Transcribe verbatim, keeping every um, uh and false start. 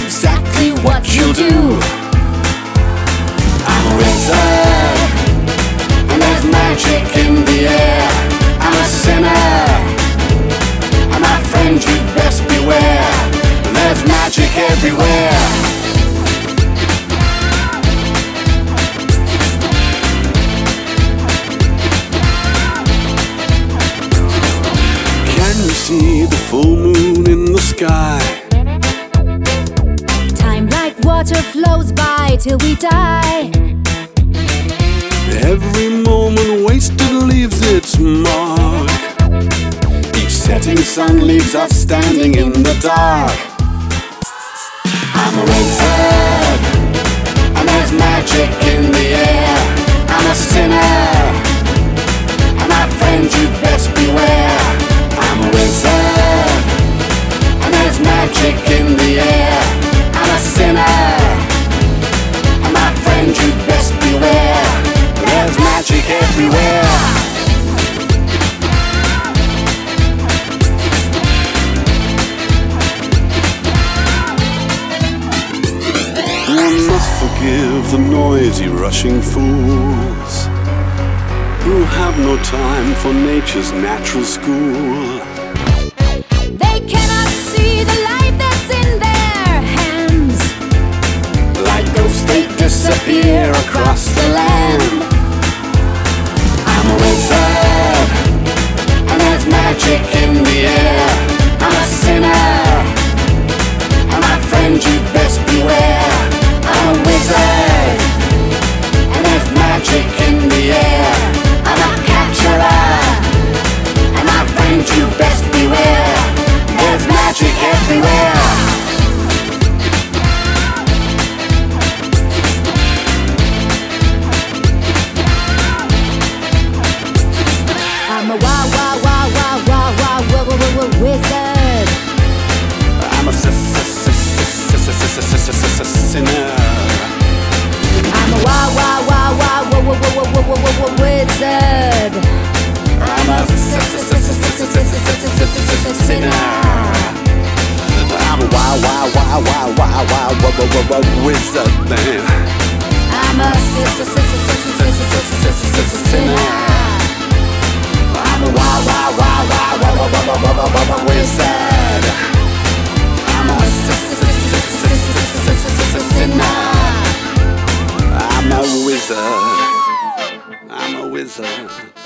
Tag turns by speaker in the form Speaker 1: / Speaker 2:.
Speaker 1: exactly what you'll do. I'm a wizard, and there's magic in the air. I'm a sinner, and my friend, you'd best beware. There's magic everywhere. Can you see the full moon in the sky?
Speaker 2: Time like water flows by till we die.
Speaker 1: Every moment wasted leaves its mark. Each setting sun leaves us standing in the dark. I'm a wizard, and there's magic in the air. I'm a sinner, and my friend, you'd best beware. I'm a wizard, and there's magic in the air. I'm a sinner, and my friend, you'd best beware. There's magic everywhere. One must forgive the noisy rushing fools who have no time for nature's natural school.
Speaker 2: They cannot see the light that's in their hands.
Speaker 1: Like ghosts they disappear across the land. I'm a wizard, and there's magic in the air. I'm a sinner, and my friend, you'd best beware. I'm a wizard, and there's magic in the air. I'm a capturer, and my friend, you best beware. There's magic everywhere.
Speaker 2: I'm a wow wow wow wow wow wow wow wow wow wizard.
Speaker 1: I'm a sinner.
Speaker 2: I'm a wow wow wow wow wow wow wow wow wow wow wow wizard.
Speaker 1: I'm a sinner. I'm a wow wow wow wow wow wow wow wow wow wizard man.
Speaker 2: I'm a sinner.
Speaker 1: I'm a wow wow wow wow wow wow wow wow wow wow wizard. I'm a sinner. I'm a wizard. I'm a wizard.